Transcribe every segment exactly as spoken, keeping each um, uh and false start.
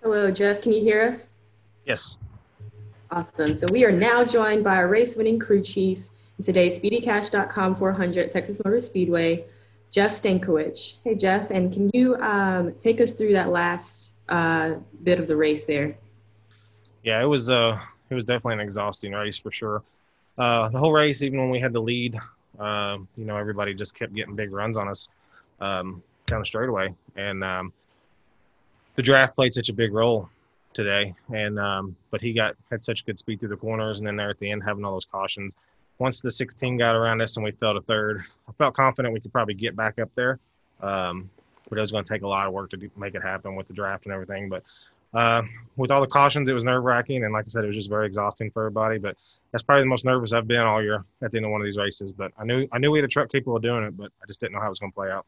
Hello, Jeff. Can you hear us? Yes. Awesome. So we are now joined by our race-winning crew chief in today's speedy cash dot com four hundred Texas Motor Speedway, Jeff Stankiewicz. Hey, Jeff, and can you um, take us through that last uh, bit of the race there? Yeah, it was uh it was definitely an exhausting race for sure. Uh, the whole race, even when we had the lead, uh, you know, everybody just kept getting big runs on us um, down the straightaway, and um, the draft played such a big role today. And um, but he got had such good speed through the corners, and then there at the end having all those cautions. Once the sixteen got around us and we fell to third, I felt confident we could probably get back up there. Um, but it was going to take a lot of work to do, make it happen with the draft and everything. But uh, with all the cautions, it was nerve wracking, and like I said, it was just very exhausting for everybody. But that's probably the most nervous I've been all year at the end of one of these races. But I knew I knew we had a truck capable of doing it, but I just didn't know how it was going to play out.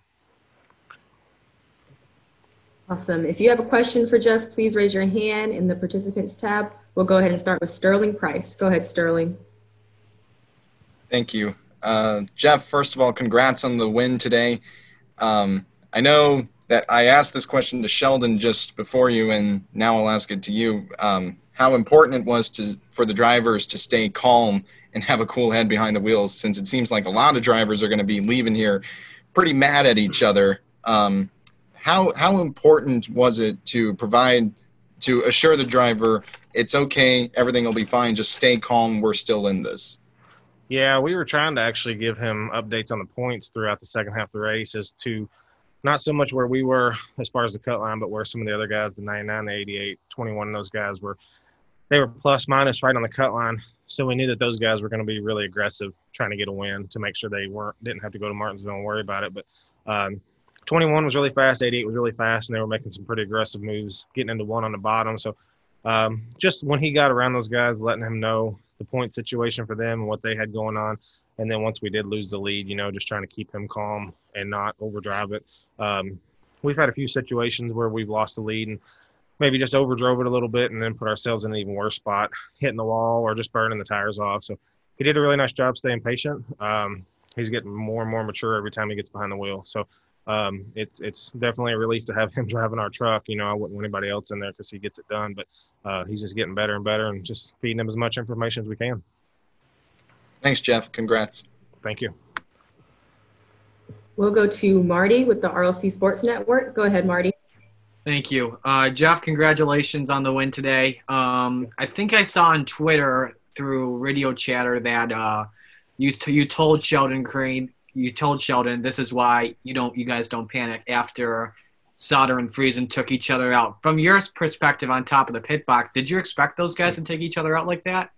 Awesome. If you have a question for Jeff, please raise your hand in the participants tab. We'll go ahead and start with Sterling Price. Go ahead, Sterling. Thank you. Uh, Jeff, first of all, congrats on the win today. Um, I know that I asked this question to Sheldon just before you, and now I'll ask it to you. Um, how important it was to for the drivers to stay calm and have a cool head behind the wheels, since it seems like a lot of drivers are going to be leaving here pretty mad at each other. Um, how how important was it to provide to assure the driver it's okay, everything will be fine, just stay calm, we're still in this? Yeah, we were trying to actually give him updates on the points throughout the second half of the race as to not so much where we were as far as the cut line, but where some of the other guys, the ninety-nine, the eighty-eight, twenty-one, those guys were, they were plus minus right on the cut line. So we knew that those guys were going to be really aggressive trying to get a win to make sure they weren't, didn't have to go to Martinsville and worry about it. But um, twenty-one was really fast, eighty-eight was really fast, and they were making some pretty aggressive moves, getting into one on the bottom. So um, just when he got around those guys, letting him know the point situation for them and what they had going on. And then once we did lose the lead, you know, just trying to keep him calm and not overdrive it. Um, we've had a few situations where we've lost the lead and maybe just overdrove it a little bit and then put ourselves in an even worse spot, hitting the wall or just burning the tires off. So he did a really nice job staying patient. Um, he's getting more and more mature every time he gets behind the wheel. So um, it's it's definitely a relief to have him driving our truck. You know, I wouldn't want anybody else in there because he gets it done. But uh, he's just getting better and better and just feeding him as much information as we can. Thanks, Jeff. Congrats. Thank you. We'll go to Marty with the R L C Sports Network. Go ahead, Marty. Thank you. Uh, Jeff, congratulations on the win today. Um, I think I saw on Twitter through Radio Chatter that uh, you, you told Sheldon Crane, you told Sheldon this is why you don't, you guys don't panic after Sauter and Friesen took each other out. From your perspective on top of the pit box, did you expect those guys to take each other out like that?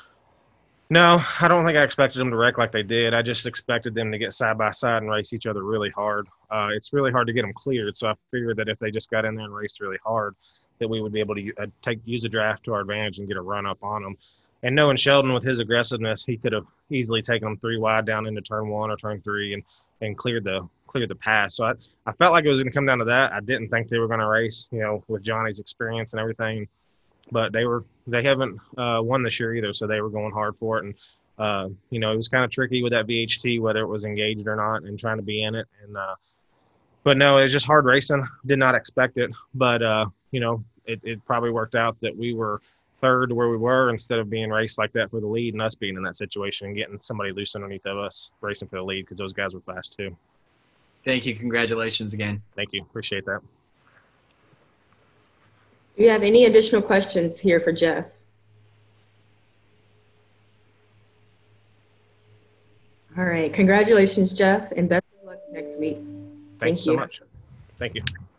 No, I don't think I expected them to wreck like they did. I just expected them to get side by side and race each other really hard. Uh, it's really hard to get them cleared, so I figured that if they just got in there and raced really hard, that we would be able to uh, take use a draft to our advantage and get a run up on them. And knowing Sheldon with his aggressiveness, he could have easily taken them three wide down into turn one or turn three and and cleared the cleared the pass. So I, I felt like it was going to come down to that. I didn't think they were going to race, you know, with Johnny's experience and everything. But they were they haven't uh, won this year either, so they were going hard for it. And uh, you know, it was kind of tricky with that V H T whether it was engaged or not, and trying to be in it. And uh, but no, it was just hard racing. Did not expect it, but uh, you know, it, it probably worked out that we were third where we were instead of being raced like that for the lead and us being in that situation and getting somebody loose underneath of us racing for the lead because those guys were fast too. Thank you. Congratulations again. Thank you. Appreciate that. Do you have any additional questions here for Jeff? All right. Congratulations, Jeff, and best of luck next week. Thanks so much. Thank you.